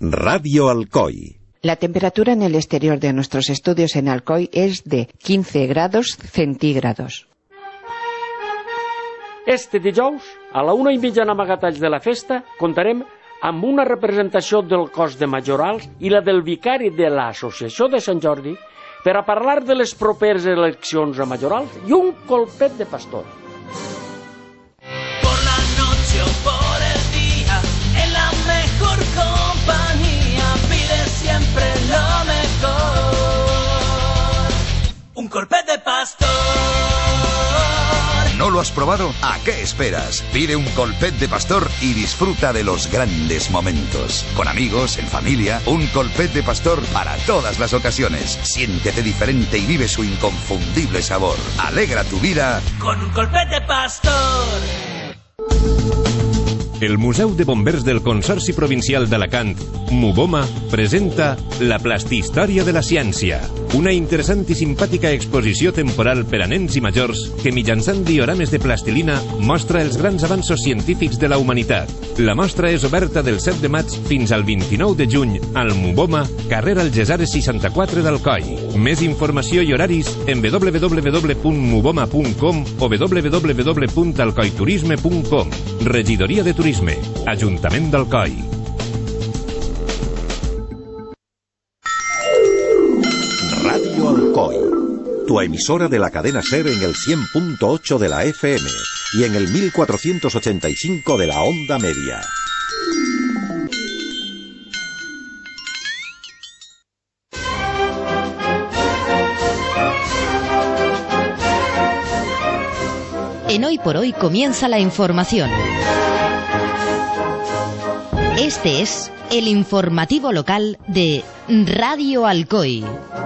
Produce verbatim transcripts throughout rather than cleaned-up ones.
Radio Alcoy. La temperatura en el exterior de nuestros estudios en Alcoy es de quince grados centígrados. Este dijous, a la una i mitja en Amagatalls de la Festa, contarem amb una representació del cos de majorals i la del vicari de l'Associació de Sant Jordi per a parlar de les properes eleccions a majorals i un colpet de pastor. Por la noche o por el día, en la mejor compañía, pide siempre lo mejor. Un colpet de pastor. ¿No lo has probado? ¿A qué esperas? Pide un colpet de pastor y disfruta de los grandes momentos. Con amigos, en familia, un colpet de pastor para todas las ocasiones. Siéntete diferente y vive su inconfundible sabor. Alegra tu vida con un colpet de pastor. El Museu de Bombers del Consorci Provincial d'Alacant, Muboma, presenta La Plastihistòria de la Ciència, una interessant i simpàtica exposició temporal per a nens i majors que mitjançant diorames de plastilina mostra els grans avanços científics de la humanitat. La mostra és oberta del set de maig fins al vint-i-nou de juny al Muboma, carrer Algesares seixanta-quatre d'Alcoi. Més informació i horaris en w w w punt muboma punt com o w w w punt alcoiturisme punt com. Regidoria de Turisme, Ajuntament d'Alcoi. Radio Alcoy, tu emisora de la cadena SER en el cien punto ocho de la F M y en el mil cuatrocientos ochenta y cinco de la onda media. En Hoy por Hoy comienza la información. Este es el informativo local de Radio Alcoy.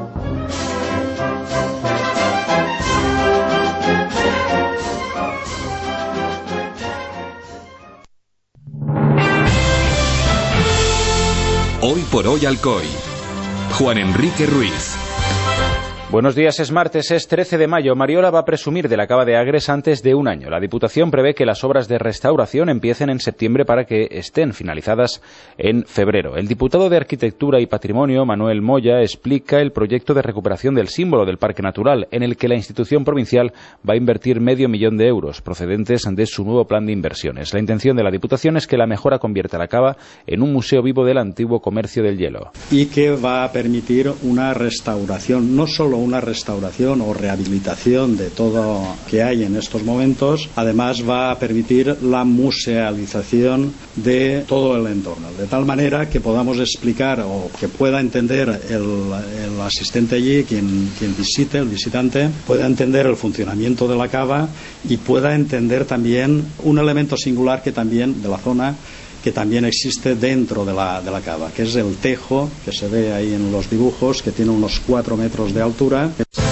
Hoy por Hoy Alcoy. Juan Enrique Ruiz. Buenos días, es martes, es trece de mayo. Mariola va a presumir de la cava de Agres antes de un año. La Diputación prevé que las obras de restauración empiecen en septiembre para que estén finalizadas en febrero. El diputado de Arquitectura y Patrimonio, Manuel Moya, explica el proyecto de recuperación del símbolo del Parque Natural, en el que la institución provincial va a invertir medio millón de euros procedentes de su nuevo plan de inversiones. La intención de la Diputación es que la mejora convierta la cava en un museo vivo del antiguo comercio del hielo. Y que va a permitir una restauración, no solo una restauración o rehabilitación de todo que hay en estos momentos, además va a permitir la musealización de todo el entorno, de tal manera que podamos explicar o que pueda entender el, el asistente allí, quien, quien visite, el visitante, pueda entender el funcionamiento de la cava y pueda entender también un elemento singular que también de la zona que también existe dentro de la, de la cava, que es el tejo, que se ve ahí en los dibujos, que tiene unos cuatro metros de altura.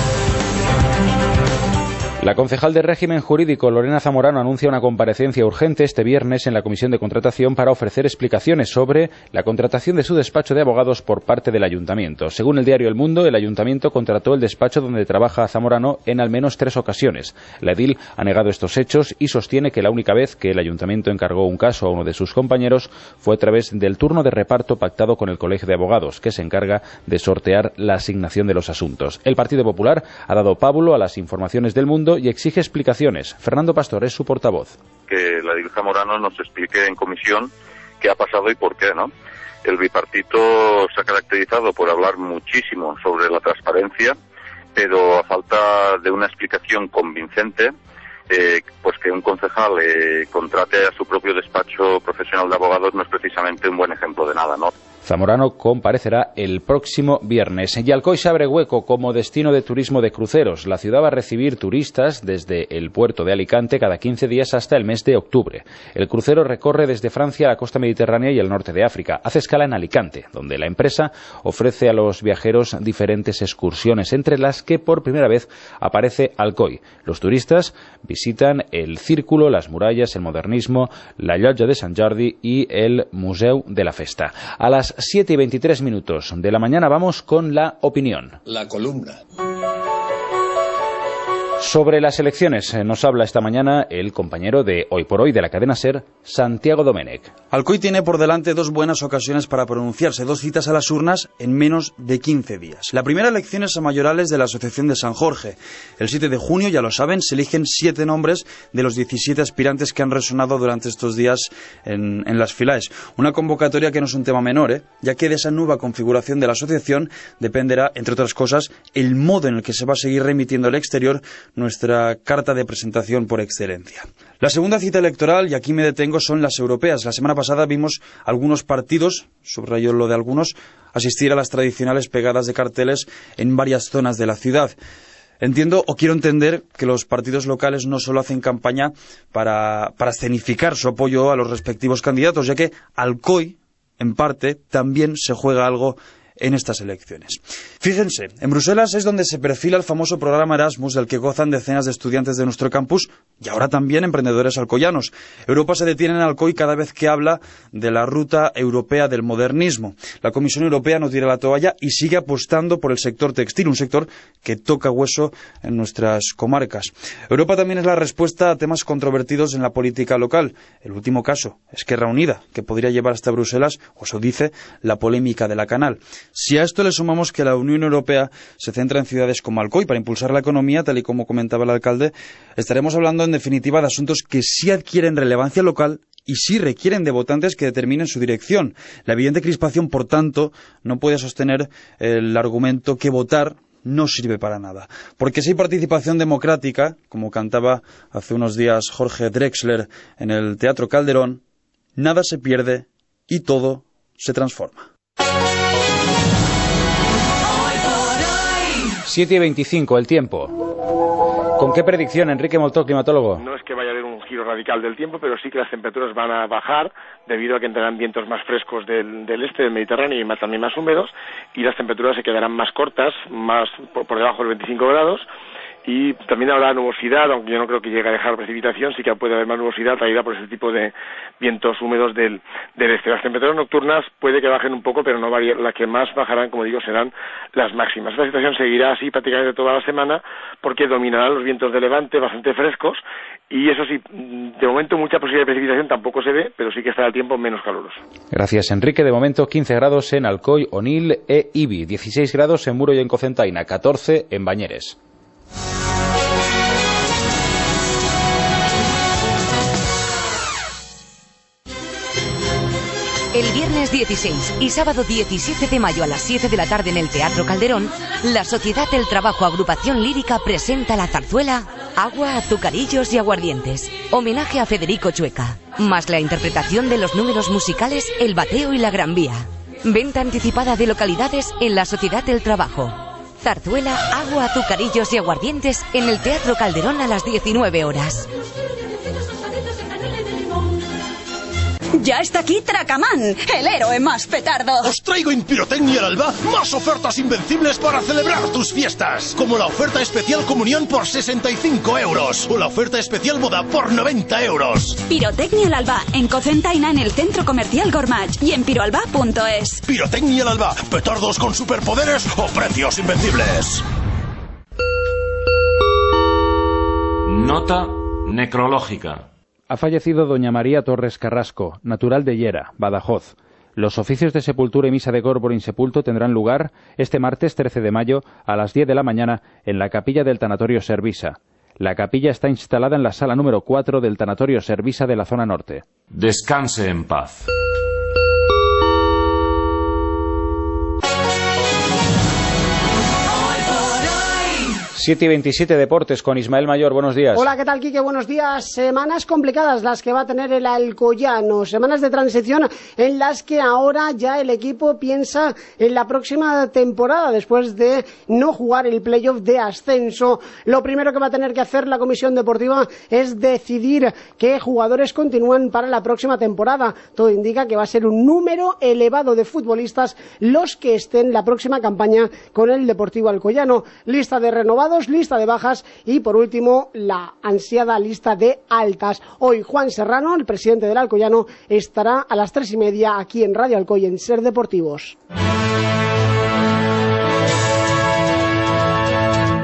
La concejal de Régimen Jurídico, Lorena Zamorano, anuncia una comparecencia urgente este viernes en la Comisión de Contratación para ofrecer explicaciones sobre la contratación de su despacho de abogados por parte del Ayuntamiento. Según el diario El Mundo, el Ayuntamiento contrató el despacho donde trabaja Zamorano en al menos tres ocasiones. La edil ha negado estos hechos y sostiene que la única vez que el Ayuntamiento encargó un caso a uno de sus compañeros fue a través del turno de reparto pactado con el Colegio de Abogados, que se encarga de sortear la asignación de los asuntos. El Partido Popular ha dado pábulo a las informaciones del Mundo y exige explicaciones. Fernando Pastor es su portavoz. Que la edil Zamorano nos explique en comisión qué ha pasado y por qué, ¿no? El bipartito se ha caracterizado por hablar muchísimo sobre la transparencia, pero a falta de una explicación convincente, eh, pues que un concejal eh, contrate a su propio despacho profesional de abogados no es precisamente un buen ejemplo de nada, ¿no? Zamorano comparecerá el próximo viernes. Y Alcoy se abre hueco como destino de turismo de cruceros. La ciudad va a recibir turistas desde el puerto de Alicante cada quince días hasta el mes de octubre. El crucero recorre desde Francia a la costa mediterránea y el norte de África. Hace escala en Alicante, donde la empresa ofrece a los viajeros diferentes excursiones, entre las que por primera vez aparece Alcoy. Los turistas visitan el Círculo, las murallas, el modernismo, la Llotja de Sant Jordi y el Museu de la Festa. A las siete y veintitrés minutos de la mañana vamos con la opinión. La columna. Sobre las elecciones eh, nos habla esta mañana el compañero de Hoy por Hoy de la cadena SER, Santiago Domenech. Alcoy tiene por delante dos buenas ocasiones para pronunciarse, dos citas a las urnas en menos de quince días. La primera elección es a mayorales de la Asociación de San Jorge. El siete de junio, ya lo saben, se eligen siete nombres de los diecisiete aspirantes que han resonado durante estos días en, en las filas. Una convocatoria que no es un tema menor, ¿eh? ya que de esa nueva configuración de la asociación dependerá, entre otras cosas, el modo en el que se va a seguir remitiendo al exterior nuestra carta de presentación por excelencia. La segunda cita electoral, y aquí me detengo, son las europeas. La semana pasada vimos algunos partidos, subrayo lo de algunos, asistir a las tradicionales pegadas de carteles en varias zonas de la ciudad. Entiendo o quiero entender que los partidos locales no solo hacen campaña para, para escenificar su apoyo a los respectivos candidatos, ya que Alcoy, en parte, también se juega algo en estas elecciones. Fíjense, en Bruselas es donde se perfila el famoso programa Erasmus del que gozan decenas de estudiantes de nuestro campus y ahora también emprendedores alcoyanos. Europa se detiene en Alcoy cada vez que habla de la ruta europea del modernismo. La Comisión Europea no tira la toalla y sigue apostando por el sector textil, un sector que toca hueso en nuestras comarcas. Europa también es la respuesta a temas controvertidos en la política local. El último caso, Esquerra Unida, que podría llevar hasta Bruselas, o eso dice, la polémica de la Canal. Si a esto le sumamos que la Unión Europea se centra en ciudades como Alcoy para impulsar la economía, tal y como comentaba el alcalde, estaremos hablando en definitiva de asuntos que sí adquieren relevancia local y sí requieren de votantes que determinen su dirección. La evidente crispación, por tanto, no puede sostener el argumento que votar no sirve para nada. Porque si hay participación democrática, como cantaba hace unos días Jorge Drexler en el Teatro Calderón, nada se pierde y todo se transforma. siete y veinticinco, el tiempo. ¿Con qué predicción, Enrique Moltó, climatólogo? No es que vaya a haber un giro radical del tiempo, pero sí que las temperaturas van a bajar debido a que entrarán vientos más frescos del, del este, del Mediterráneo, y más, también más húmedos, y las temperaturas se quedarán más cortas, más por, por debajo de veinticinco grados. Y también habrá nubosidad, aunque yo no creo que llegue a dejar precipitación, sí que puede haber más nubosidad traída por ese tipo de vientos húmedos del, del este. Las temperaturas nocturnas puede que bajen un poco, pero no varían. Las que más bajarán, como digo, serán las máximas. Esta situación seguirá así prácticamente toda la semana, porque dominarán los vientos de levante bastante frescos, y eso sí, de momento mucha posibilidad de precipitación tampoco se ve, pero sí que estará el tiempo menos caluroso. Gracias, Enrique. De momento quince grados en Alcoy, Onil e Ibi, dieciséis grados en Muro y en Cocentaina, catorce en Bañeres. El viernes dieciséis y sábado diecisiete de mayo a las siete de la tarde en el Teatro Calderón, la Sociedad del Trabajo Agrupación Lírica presenta la zarzuela Agua, Azucarillos y Aguardientes, homenaje a Federico Chueca, más la interpretación de los números musicales El Bateo y la Gran Vía. Venta anticipada de localidades en la Sociedad del Trabajo. Zarzuela Agua, Azucarillos y Aguardientes en el Teatro Calderón a las diecinueve horas. Ya está aquí Tracamán, el héroe más petardo. Os traigo en Pirotecnia al Alba más ofertas invencibles para celebrar tus fiestas. Como la oferta especial comunión por sesenta y cinco euros. O la oferta especial boda por noventa euros. Pirotecnia al Alba, en Cocentaina, en el Centro Comercial Gormach y en piroalba punto es. Pirotecnia al Alba, petardos con superpoderes o precios invencibles. Nota necrológica. Ha fallecido doña María Torres Carrasco, natural de Llera, Badajoz. Los oficios de sepultura y misa de corpore insepulto tendrán lugar este martes trece de mayo a las diez de la mañana en la capilla del Tanatorio Servisa. La capilla está instalada en la sala número cuatro del Tanatorio Servisa de la zona norte. Descanse en paz. siete y veintisiete, Deportes, con Ismael Mayor. Buenos días. Hola, ¿qué tal, Quique? Buenos días. Semanas complicadas las que va a tener el Alcoyano. Semanas de transición en las que ahora ya el equipo piensa en la próxima temporada, después de no jugar el playoff de ascenso. Lo primero que va a tener que hacer la Comisión Deportiva es decidir qué jugadores continúan para la próxima temporada. Todo indica que va a ser un número elevado de futbolistas los que estén la próxima campaña con el Deportivo Alcoyano. Lista de renovados, lista de bajas y, por último, la ansiada lista de altas. Hoy Juan Serrano, el presidente del Alcoyano, estará a las tres y media aquí en Radio Alcoy en Ser Deportivos.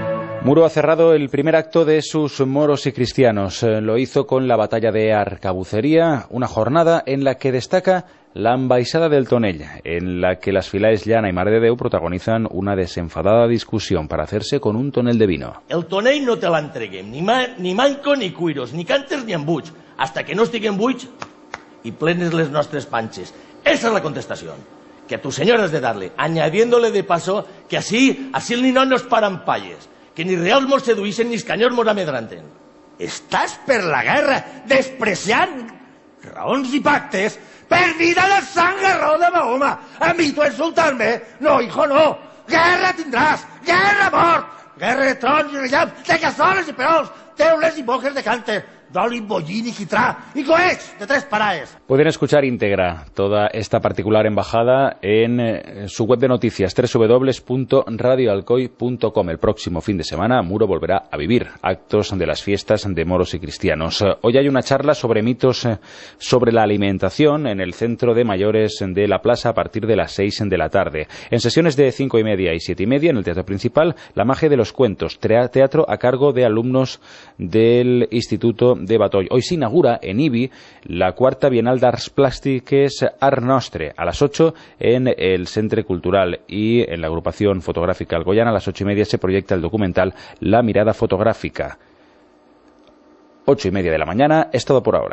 Muro ha cerrado el primer acto de sus moros y cristianos. Lo hizo con la batalla de Arcabucería, una jornada en la que destaca la embaixada del Tonell, en la que las filaes Llana y Mare de Déu protagonizan una desenfadada discusión para hacerse con un tonel de vino. El tonell no te l'entreguem, ni, ma ni manco ni cuiros, ni cànters ni embuts, hasta que no estiguem buits y plenes les nostres panches. Esa es la contestación. Que a tu señor has de darle, añadiéndole de paso que así, así el ninot no es paran palles, que ni reals mos seduïssin ni escanyors mos amedranten. Estàs per la guerra, despreciant raons i pactes per vida del sangarró de Mahoma. A mi tu a insultar-me? No, hijo, no. Guerra tindràs, guerra mort, guerra de trons i rellams, de cassoles i perols, teules i boques de cànter, d'oli, bollín y quitrá, y coets de tres paraes. Pueden escuchar íntegra toda esta particular embajada en eh, su web de noticias, doble u doble u doble u punto radio alcoy punto com. El próximo fin de semana, Muro volverá a vivir actos de las fiestas de moros y cristianos. Hoy hay una charla sobre mitos eh, sobre la alimentación en el Centro de Mayores de la Plaza a partir de las seis de la tarde. En sesiones de cinco y media y siete y media, en el Teatro Principal, La magia de los cuentos, teatro a cargo de alumnos del Instituto de Batoll. Hoy se inaugura en Ibi la cuarta Bienal d'Arts Plàstiques Art Nostre a las ocho en el Centre Cultural, y en la agrupación fotográfica Algoyana a las ocho y media se proyecta el documental La mirada fotográfica. Ocho y media de la mañana es todo por ahora.